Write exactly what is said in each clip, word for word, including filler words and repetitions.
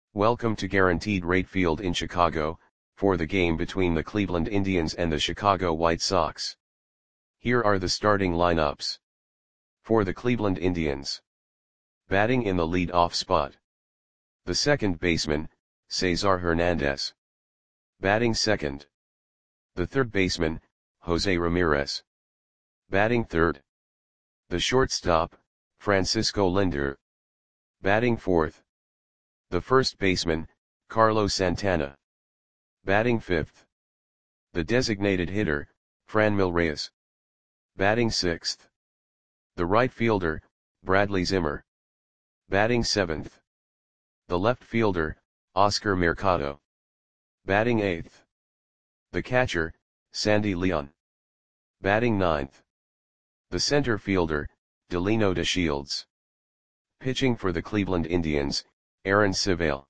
Welcome to Guaranteed Rate Field in Chicago, for the game between the Cleveland Indians and the Chicago White Sox. Here are the starting lineups. For the Cleveland Indians. Batting in the lead-off spot. The second baseman, Cesar Hernandez. Batting second. The third baseman, Jose Ramirez. Batting third. The shortstop, Francisco Lindor. Batting fourth. The first baseman, Carlos Santana. Batting fifth. The designated hitter, Franmil Reyes. Batting sixth. The right fielder, Bradley Zimmer. Batting seventh. The left fielder, Oscar Mercado. Batting eighth. The catcher, Sandy Leon. Batting ninth. The center fielder, Delino DeShields. Pitching for the Cleveland Indians, Aaron Civale.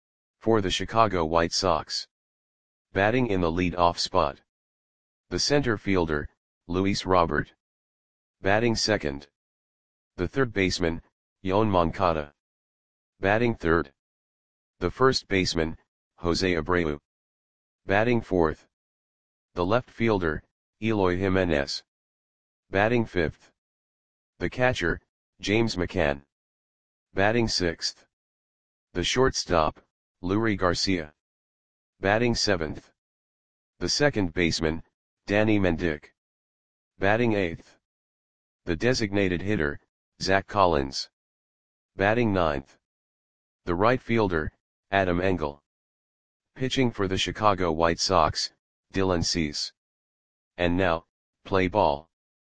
For the Chicago White Sox. Batting in the lead-off spot. The center fielder, Luis Robert. Batting second. The third baseman, Yoan Moncada. Batting third. The first baseman, Jose Abreu. Batting fourth. The left fielder, Eloy Jimenez. Batting fifth. The catcher, James McCann. Batting sixth. The shortstop, Leury Garcia. Batting seventh. The second baseman, Danny Mendick. Batting eighth. The designated hitter, Zach Collins. Batting ninth. The right fielder, Adam Engel. Pitching for the Chicago White Sox, Dylan Cease. And now, play ball.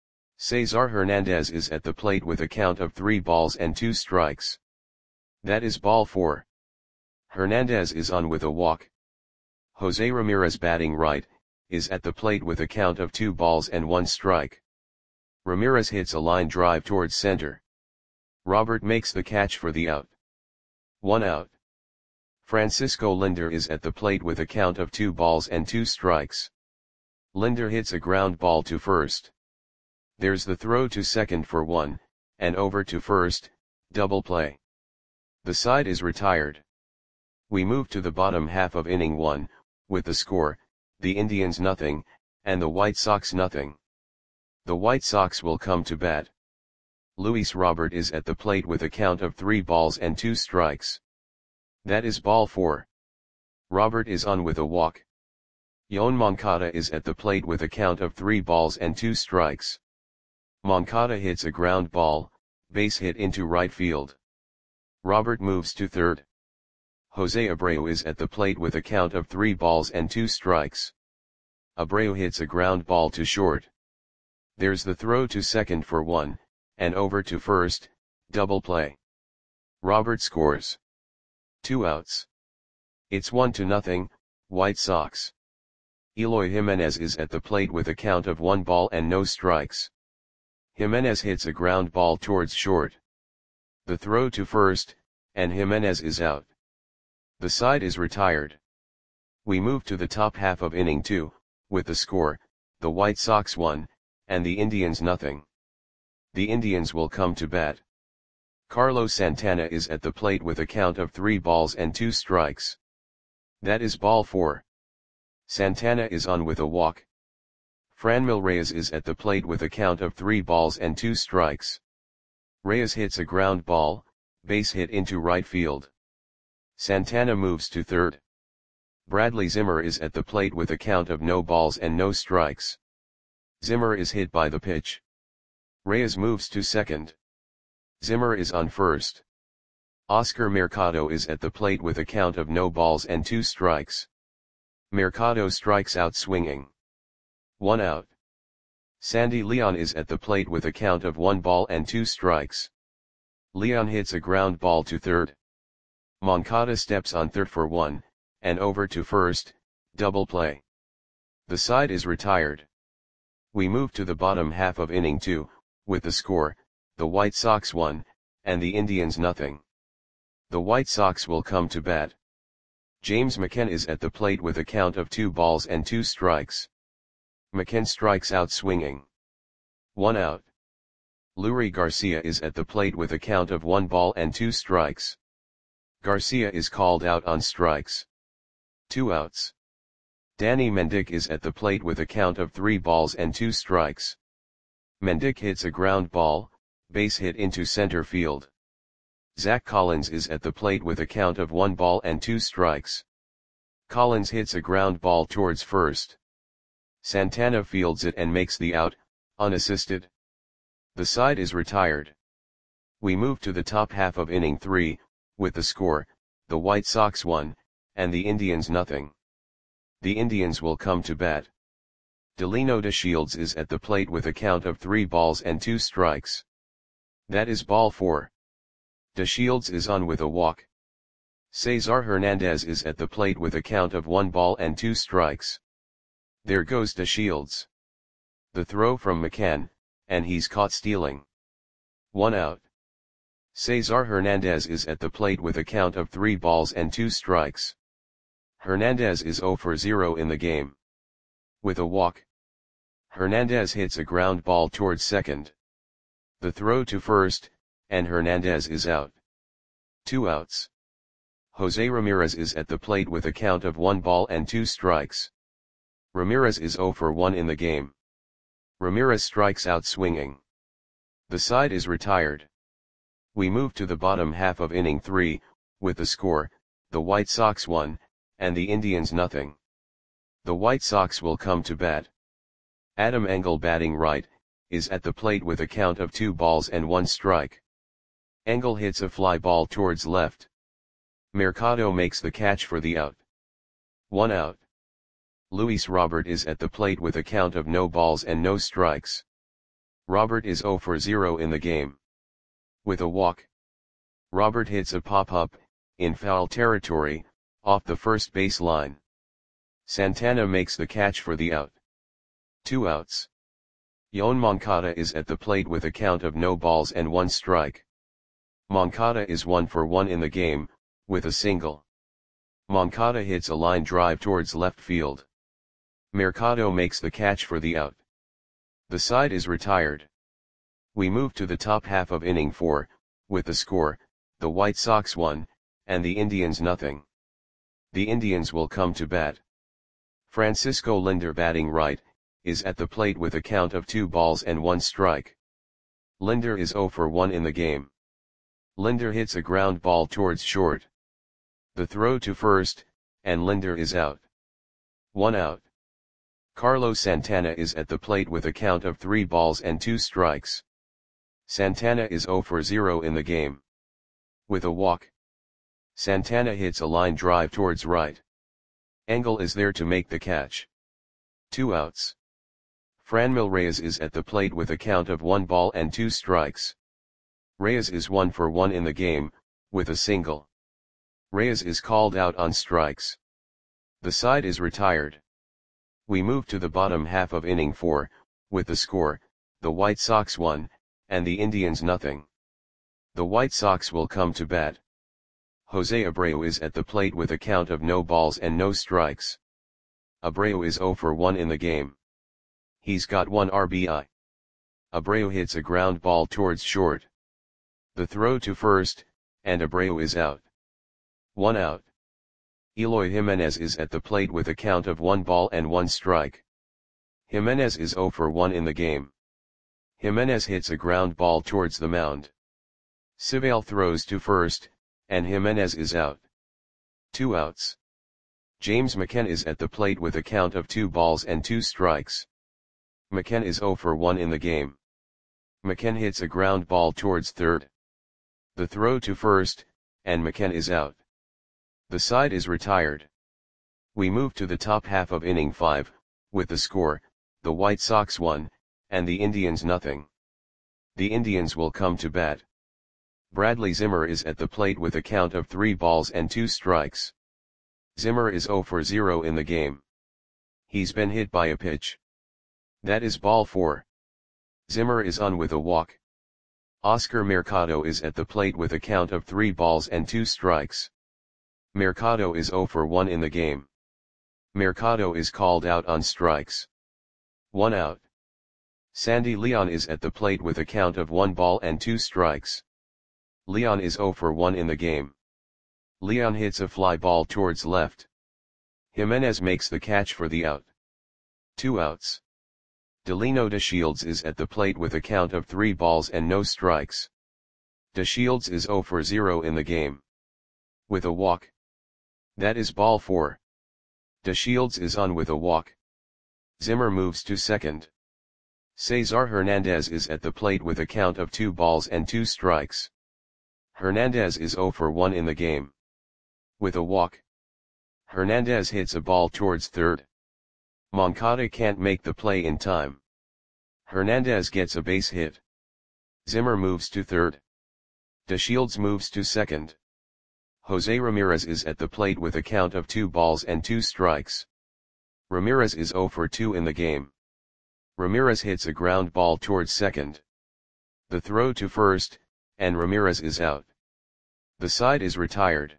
Cesar Hernandez is at the plate with a count of three balls and two strikes. That is ball four. Hernandez is on with a walk. Jose Ramirez, batting right, is at the plate with a count of two balls and one strike. Ramirez hits a line drive towards center. Robert makes the catch for the out. One out. Francisco Lindor is at the plate with a count of two balls and two strikes. Lindor hits a ground ball to first. There's the throw to second for one, and over to first, double play. The side is retired. We move to the bottom half of inning one, with the score, the Indians nothing, and the White Sox nothing. The White Sox will come to bat. Luis Robert is at the plate with a count of three balls and two strikes. That is ball four. Robert is on with a walk. Yoan Moncada is at the plate with a count of three balls and two strikes. Moncada hits a ground ball, base hit into right field. Robert moves to third. Jose Abreu is at the plate with a count of three balls and two strikes. Abreu hits a ground ball to short. There's the throw to second for one, and over to first, double play. Robert scores. Two outs. It's one to nothing, White Sox. Eloy Jimenez is at the plate with a count of one ball and no strikes. Jimenez hits a ground ball towards short. The throw to first, and Jimenez is out. The side is retired. We move to the top half of inning two, with the score, the White Sox one, and the Indians nothing. The Indians will come to bat. Carlos Santana is at the plate with a count of three balls and two strikes. That is ball four. Santana is on with a walk. Franmil Reyes is at the plate with a count of three balls and two strikes. Reyes hits a ground ball, base hit into right field. Santana moves to third. Bradley Zimmer is at the plate with a count of no balls and no strikes. Zimmer is hit by the pitch. Reyes moves to second. Zimmer is on first. Oscar Mercado is at the plate with a count of no balls and two strikes. Mercado strikes out swinging. One out. Sandy Leon is at the plate with a count of one ball and two strikes. Leon hits a ground ball to third. Moncada steps on third for one, and over to first, double play. The side is retired. We move to the bottom half of inning two, with the score, the White Sox one, and the Indians nothing. The White Sox will come to bat. James McCann is at the plate with a count of two balls and two strikes. McCann strikes out swinging. One out. Leury Garcia is at the plate with a count of one ball and two strikes. Garcia is called out on strikes. Two outs. Danny Mendick is at the plate with a count of three balls and two strikes. Mendick hits a ground ball, base hit into center field. Zach Collins is at the plate with a count of one ball and two strikes. Collins hits a ground ball towards first. Santana fields it and makes the out, unassisted. The side is retired. We move to the top half of inning three, with the score, the White Sox one, and the Indians nothing. The Indians will come to bat. Delino DeShields is at the plate with a count of three balls and two strikes. That is ball four. DeShields is on with a walk. Cesar Hernandez is at the plate with a count of one ball and two strikes. There goes DeShields. The throw from McCann, and he's caught stealing. One out. Cesar Hernandez is at the plate with a count of three balls and two strikes. Hernandez is zero for zero in the game. With a walk, Hernandez hits a ground ball towards second. The throw to first, and Hernandez is out. Two outs. Jose Ramirez is at the plate with a count of one ball and two strikes. Ramirez is zero for one in the game. Ramirez strikes out swinging. The side is retired. We move to the bottom half of inning three, with the score, the White Sox one, and the Indians nothing. The White Sox will come to bat. Adam Engel, batting right, is at the plate with a count of two balls and one strike. Engel hits a fly ball towards left. Mercado makes the catch for the out. One out. Luis Robert is at the plate with a count of no balls and no strikes. Robert is zero for zero in the game. With a walk, Robert hits a pop-up, in foul territory, off the first base line. Santana makes the catch for the out. Two outs. Yoan Moncada is at the plate with a count of no balls and one strike. Moncada is one for one in the game, with a single. Moncada hits a line drive towards left field. Mercado makes the catch for the out. The side is retired. We move to the top half of inning four, with the score, the White Sox one, and the Indians nothing. The Indians will come to bat. Francisco Lindor, batting right, is at the plate with a count of two balls and one strike. Lindor is zero for one in the game. Lindor hits a ground ball towards short. The throw to first, and Lindor is out. One out. Carlos Santana is at the plate with a count of three balls and two strikes. Santana is zero for zero in the game. With a walk, Santana hits a line drive towards right. Engel is there to make the catch. Two outs. Franmil Reyes is at the plate with a count of one ball and two strikes. Reyes is one for one in the game, with a single. Reyes is called out on strikes. The side is retired. We move to the bottom half of inning four, with the score, the White Sox one, and the Indians nothing. The White Sox will come to bat. Jose Abreu is at the plate with a count of no balls and no strikes. Abreu is zero for one in the game. He's got one R B I. Abreu hits a ground ball towards short. The throw to first, and Abreu is out. One out. Eloy Jimenez is at the plate with a count of one ball and one strike. Jimenez is zero for one in the game. Jimenez hits a ground ball towards the mound. Civale throws to first, and Jimenez is out. Two outs. James McCann is at the plate with a count of two balls and two strikes. McCann is zero for one in the game. McCann hits a ground ball towards third. The throw to first, and McCann is out. The side is retired. We move to the top half of inning five, with the score, the White Sox one, and the Indians nothing. The Indians will come to bat. Bradley Zimmer is at the plate with a count of three balls and two strikes. Zimmer is zero for zero in the game. He's been hit by a pitch. That is ball four. Zimmer is on with a walk. Oscar Mercado is at the plate with a count of three balls and two strikes. Mercado is zero for one in the game. Mercado is called out on strikes. One out. Sandy Leon is at the plate with a count of one ball and two strikes. Leon is zero for one in the game. Leon hits a fly ball towards left. Jimenez makes the catch for the out. Two outs. Delino De Shields is at the plate with a count of three balls and no strikes. De Shields is zero for zero in the game. With a walk. That is ball four. De Shields is on with a walk. Zimmer moves to second. Cesar Hernandez is at the plate with a count of two balls and two strikes. Hernandez is zero for one in the game. With a walk. Hernandez hits a ball towards third. Moncada can't make the play in time. Hernandez gets a base hit. Zimmer moves to third. De Shields moves to second. Jose Ramirez is at the plate with a count of two balls and two strikes. Ramirez is zero for two in the game. Ramirez hits a ground ball towards second. The throw to first, and Ramirez is out. The side is retired.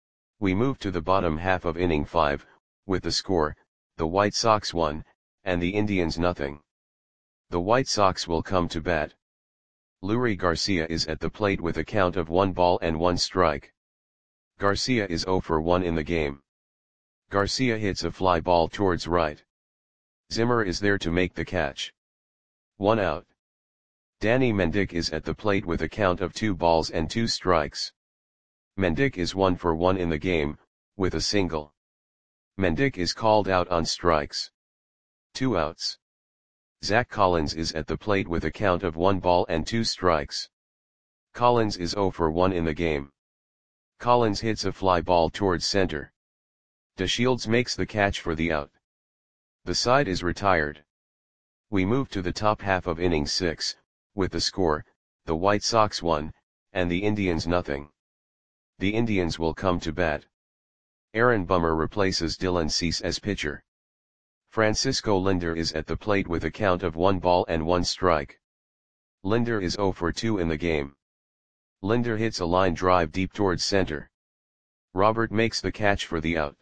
We move to the bottom half of inning five, with the score, the White Sox one, and the Indians nothing. The White Sox will come to bat. Leury Garcia is at the plate with a count of one ball and one strike. Garcia is zero for one in the game. Garcia hits a fly ball towards right. Zimmer is there to make the catch. One out. Danny Mendick is at the plate with a count of two balls and two strikes. Mendick is one for one in the game, with a single. Mendick is called out on strikes. Two outs. Zach Collins is at the plate with a count of one ball and two strikes. Collins is zero for one in the game. Collins hits a fly ball towards center. De Shields makes the catch for the out. The side is retired. We move to the top half of inning six, with the score, the White Sox one, and the Indians nothing. The Indians will come to bat. Aaron Bummer replaces Dylan Cease as pitcher. Francisco Lindor is at the plate with a count of one ball and one strike. Lindor is zero for two in the game. Lindor hits a line drive deep towards center. Robert makes the catch for the out.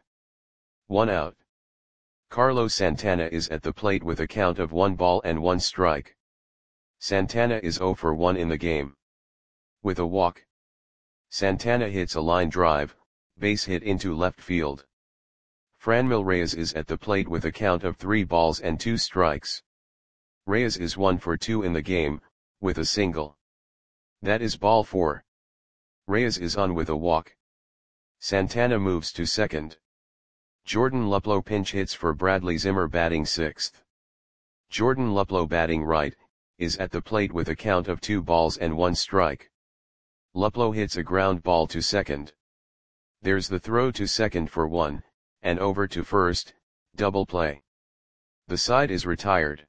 One out. Carlos Santana is at the plate with a count of one ball and one strike. Santana is zero for one in the game. With a walk. Santana hits a line drive, base hit into left field. Franmil Reyes is at the plate with a count of three balls and two strikes. Reyes is one for two in the game, with a single. That is ball four. Reyes is on with a walk. Santana moves to second. Jordan Luplow pinch hits for Bradley Zimmer batting sixth. Jordan Luplow batting right, is at the plate with a count of two balls and one strike. Luplow hits a ground ball to second. There's the throw to second for one, and over to first, double play. The side is retired.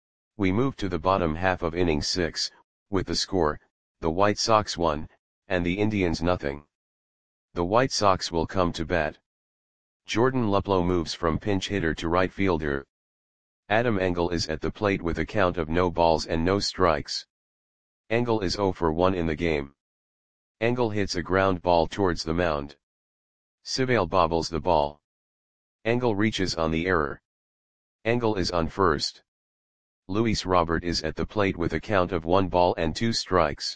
We move to the bottom half of inning six, with the score, the White Sox one, and the Indians nothing. The White Sox will come to bat. Jordan Luplow moves from pinch hitter to right fielder. Adam Engel is at the plate with a count of no balls and no strikes. Engel is zero for one in the game. Engel hits a ground ball towards the mound. Civale bobbles the ball. Engel reaches on the error. Engel is on first. Luis Robert is at the plate with a count of one ball and two strikes.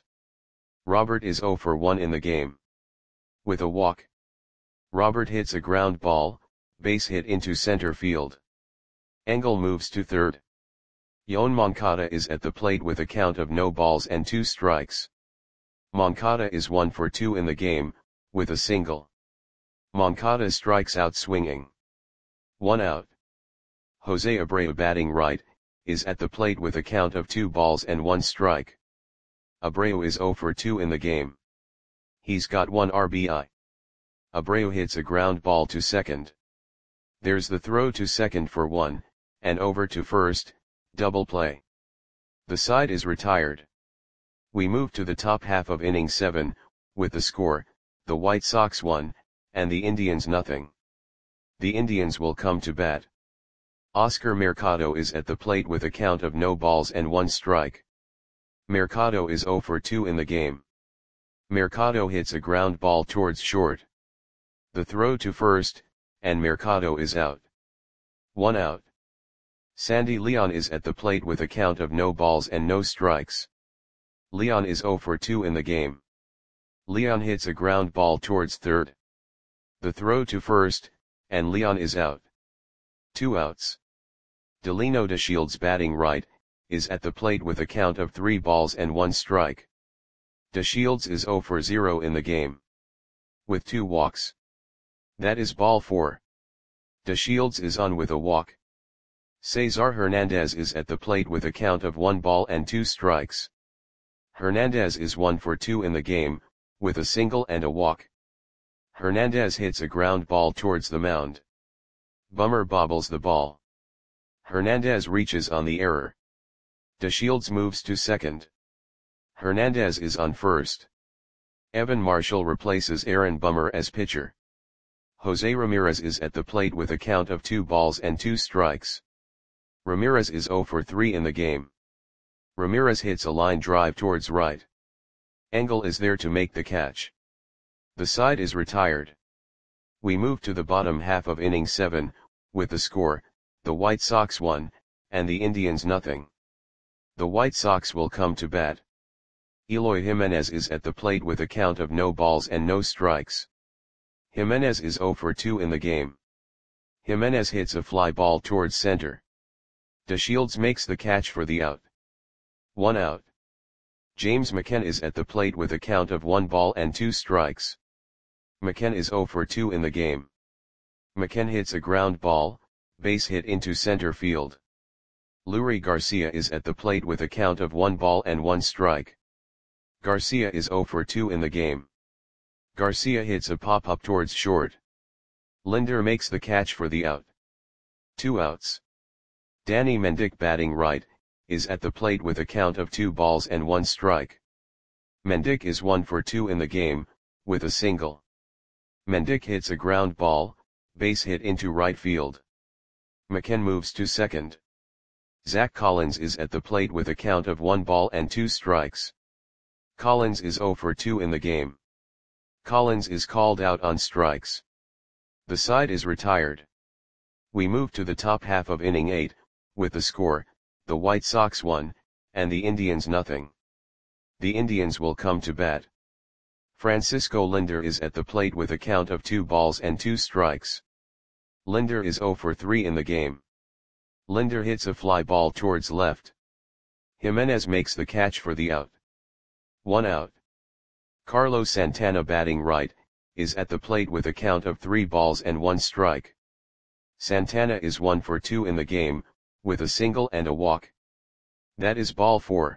Robert is zero for one in the game. With a walk. Robert hits a ground ball, base hit into center field. Engel moves to third. Yoan Moncada is at the plate with a count of no balls and two strikes. Moncada is one for two in the game, with a single. Moncada strikes out swinging. One out. Jose Abreu batting right, is at the plate with a count of two balls and one strike. Abreu is zero for two in the game. He's got one R B I. Abreu hits a ground ball to second. There's the throw to second for one, and over to first, double play. The side is retired. We move to the top half of inning seven, with the score, the White Sox one, and the Indians nothing. The Indians will come to bat. Oscar Mercado is at the plate with a count of no balls and one strike. Mercado is zero for two in the game. Mercado hits a ground ball towards short. The throw to first, and Mercado is out. One out. Sandy Leon is at the plate with a count of no balls and no strikes. Leon is zero for two in the game. Leon hits a ground ball towards third. The throw to first, and Leon is out. Two outs. Delino DeShields batting right, is at the plate with a count of three balls and one strike. DeShields is zero for zero in the game, with two walks. That is ball four. DeShields is on with a walk. Cesar Hernandez is at the plate with a count of one ball and two strikes. Hernandez is one for two in the game, with a single and a walk. Hernandez hits a ground ball towards the mound. Bummer bobbles the ball. Hernandez reaches on the error. DeShields moves to second. Hernandez is on first. Evan Marshall replaces Aaron Bummer as pitcher. Jose Ramirez is at the plate with a count of two balls and two strikes. Ramirez is zero for three in the game. Ramirez hits a line drive towards right. Engel is there to make the catch. The side is retired. We move to the bottom half of inning seven, with the score, the White Sox one, and the Indians nothing. The White Sox will come to bat. Eloy Jimenez is at the plate with a count of no balls and no strikes. Jimenez is zero for two in the game. Jimenez hits a fly ball towards center. DeShields makes the catch for the out. One out. James McCann is at the plate with a count of one ball and two strikes. McCann is zero for two in the game. McCann hits a ground ball, base hit into center field. Leury Garcia is at the plate with a count of one ball and one strike. Garcia is zero for two in the game. Garcia hits a pop-up towards short. Linder makes the catch for the out. Two outs. Danny Mendick batting right, is at the plate with a count of two balls and one strike. Mendick is one for two in the game, with a single. Mendick hits a ground ball, base hit into right field. McCann moves to second. Zach Collins is at the plate with a count of one ball and two strikes. Collins is zero for two in the game. Collins is called out on strikes. The side is retired. We move to the top half of inning eight, with the score, the White Sox one, and the Indians nothing. The Indians will come to bat. Francisco Lindor is at the plate with a count of two balls and two strikes. Lindor is zero for three in the game. Lindor hits a fly ball towards left. Jimenez makes the catch for the out. One out. Carlos Santana batting right, is at the plate with a count of three balls and one strike. Santana is one for two in the game, with a single and a walk. That is ball four.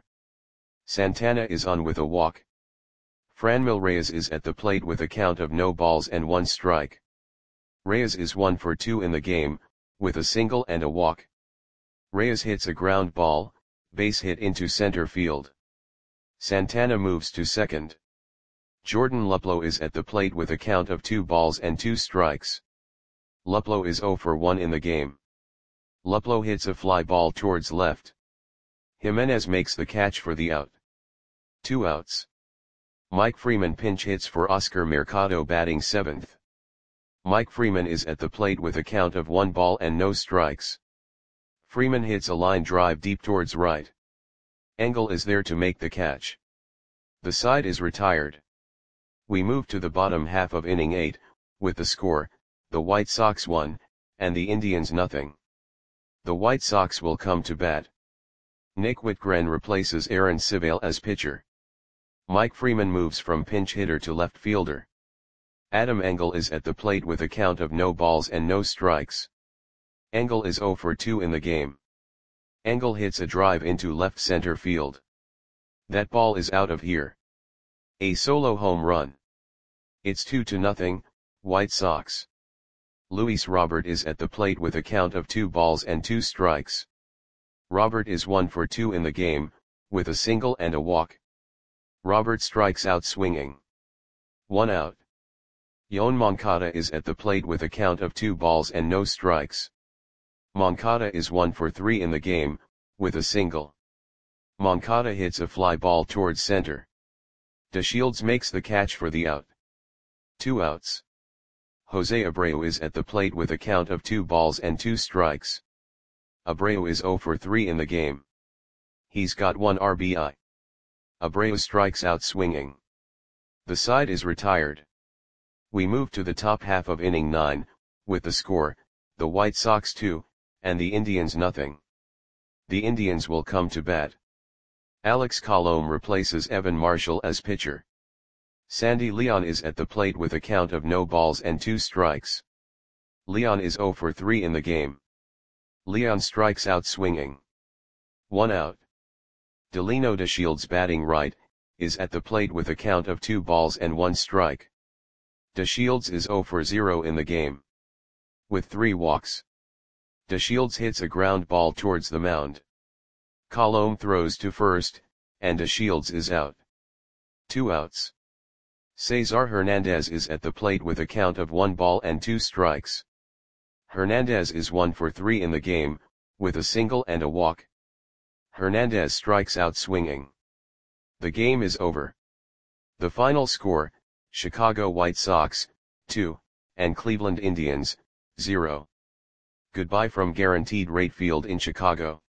Santana is on with a walk. Franmil Reyes is at the plate with a count of no balls and one strike. Reyes is one for two in the game, with a single and a walk. Reyes hits a ground ball, base hit into center field. Santana moves to second. Jordan Luplow is at the plate with a count of two balls and two strikes. Luplow is zero for one in the game. Luplow hits a fly ball towards left. Jimenez makes the catch for the out. Two outs. Mike Freeman pinch hits for Oscar Mercado batting seventh. Mike Freeman is at the plate with a count of one ball and no strikes. Freeman hits a line drive deep towards right. Engel is there to make the catch. The side is retired. We move to the bottom half of inning eight, with the score, the White Sox one, and the Indians nothing. The White Sox will come to bat. Nick Whitgren replaces Aaron Civale as pitcher. Mike Freeman moves from pinch hitter to left fielder. Adam Engel is at the plate with a count of no balls and no strikes. Engel is zero for two in the game. Engel hits a drive into left center field. That ball is out of here. A solo home run. It's two to nothing, White Sox. Luis Robert is at the plate with a count of two balls and two strikes. Robert is one for two in the game, with a single and a walk. Robert strikes out swinging. One out. Yoan Moncada is at the plate with a count of two balls and no strikes. Moncada is one for three in the game, with a single. Moncada hits a fly ball towards center. DeShields makes the catch for the out. Two outs. Jose Abreu is at the plate with a count of two balls and two strikes. Abreu is zero for three in the game. He's got one R B I. Abreu strikes out swinging. The side is retired. We move to the top half of inning nine, with the score, the White Sox two, and the Indians nothing. The Indians will come to bat. Alex Colomé replaces Evan Marshall as pitcher. Sandy Leon is at the plate with a count of no balls and two strikes. Leon is zero for three in the game. Leon strikes out swinging. One out. Delino DeShields, batting right, is at the plate with a count of two balls and one strike. DeShields is zero for zero in the game. With three walks. DeShields hits a ground ball towards the mound. Colomé throws to first, and DeShields is out. Two outs. Cesar Hernandez is at the plate with a count of one ball and two strikes. Hernandez is one for three in the game, with a single and a walk. Hernandez strikes out swinging. The game is over. The final score, Chicago White Sox, two, and Cleveland Indians, zero. Goodbye from Guaranteed Rate Field in Chicago.